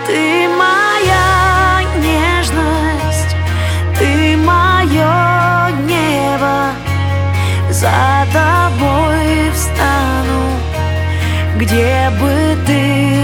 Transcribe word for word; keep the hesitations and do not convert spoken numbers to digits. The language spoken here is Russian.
Ты моя нежность, ты мое небо. За тобой встану, где бы ты